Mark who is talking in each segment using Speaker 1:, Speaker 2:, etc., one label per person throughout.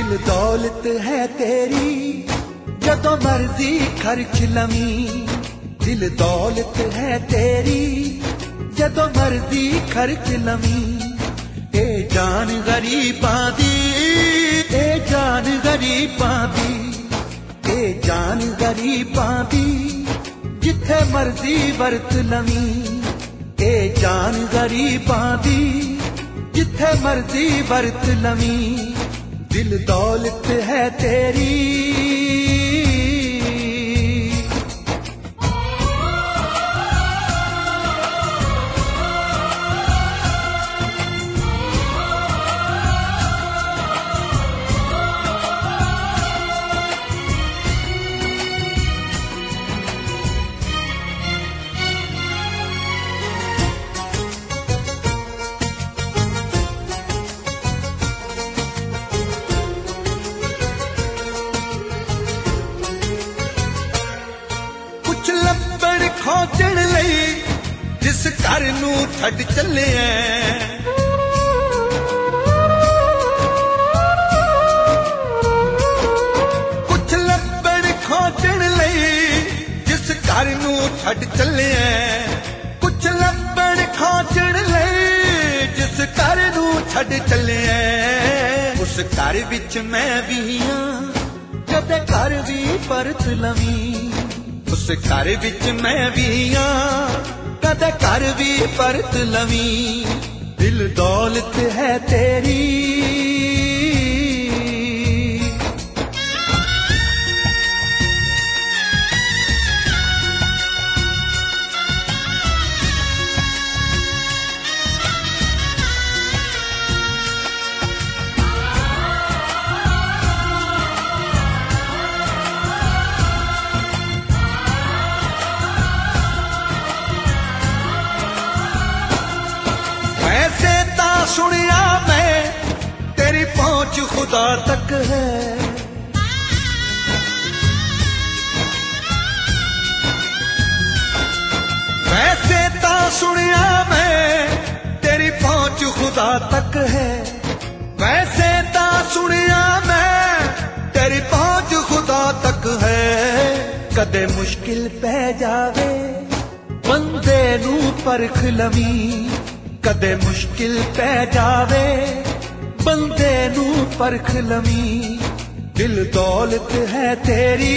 Speaker 1: दिल दौलत है तेरी जदों मर्जी खर्च लवी। दिल दौलत है तेरी जदों मर्जी खर्च लवी। ए जान गरीबां दी, ए जान गरीबां दी, ए जान गरीबां दी जिथे मर्जी वरत लवी। ए जान गरीबां दी जिथे मर्जी वरत लवी। दिल दौलत है तेरी। खोजण लई जिस घर नूं छड्ड चले कुछ लभण खोजण लई जिस घर नूं छड्ड चले। कुछ लभण खोजण लई जिस घर नूं छड्ड चले। उस घर विच मैं भी हां कदे घर भी परत लवी। उस घर विच मैं भी हां कदे घर भी परत लवी। दिल दौलत है तेरी। सुनिया मैं तेरी पहुंच खुदा तक है। वैसे ता सुनिया मैं तेरी पहुंच खुदा तक है। वैसे ता सुनिया मैं तेरी पहुंच खुदा तक है। कदे मुश्किल पै जावे बंदे नू परख लवी। कदे मुश्किल पै जावे बंदे नू परख लवी। दिल दौलत है तेरी।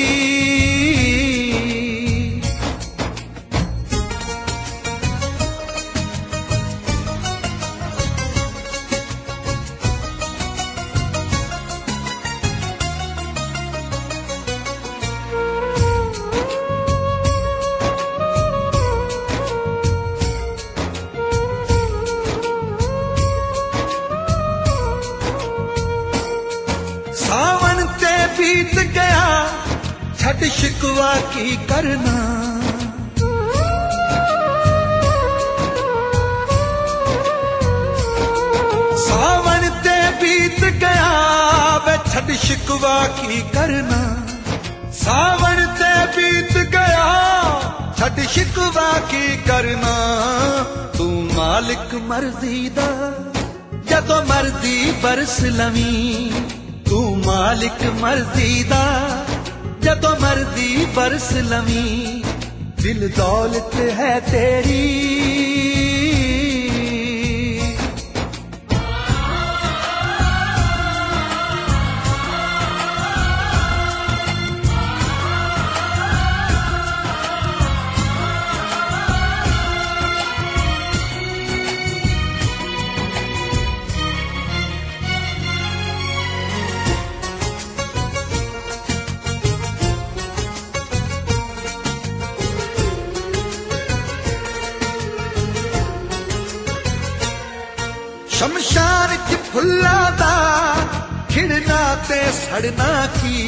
Speaker 1: सावन ते बीत गया छठ शिकवा की करना। सावन ते बीत गया वे छठ शिकवा की करना। सावन ते बीत गया छठ शिकवा की करना। तू मालिक मर्जी दा जदों मर्जी बरस लवी। तू मालिक मर्जी दा जदों मर्जी बरस लवी। दिल दौलत है तेरी। शमशान च फुल्लां दा खिड़ना ते सड़ना की।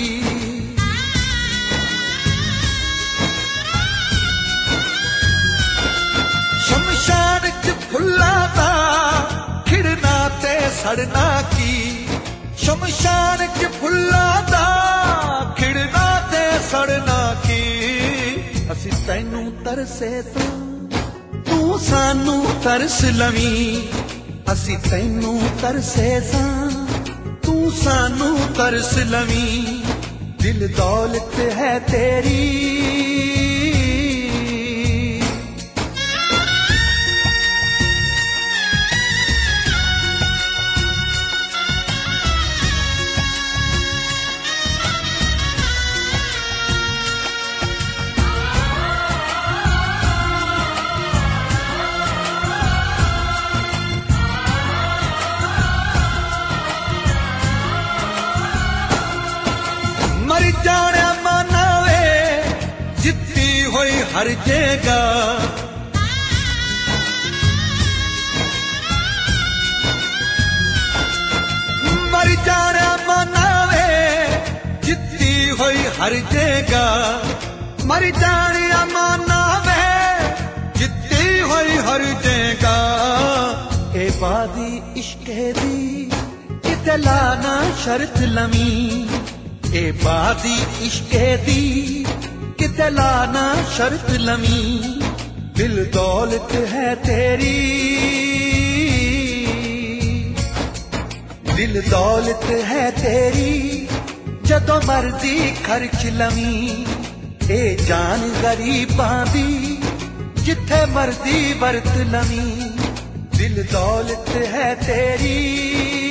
Speaker 1: शमशान च फुल्लां दा खिड़ना ते सड़ना की। शमशान च फुल्लां दा खिड़ना ते सड़ना की। असी तैनू तरसे तू सानू तरस लवी। असी तैनू तरसे सां तू सानू तरस लवी दिल दौलत है तेरी मर जाने माना वे जित्ती हुई हर जगह मर जाने माना वे जित्ती हुई हर जगह मर जाने माना वे जित्ती हुई हर जगह ए बादी इश्क दी किते लाना शर्त लमी ए बादी इश्के दी किते लाना शर्त लमी दिल दौलत है तेरी दिल दौलत है तेरी जदों मर्जी खर्च लमी ए जान गरीबां दी जिथे मर्जी वरत लमी दिल दौलत है तेरी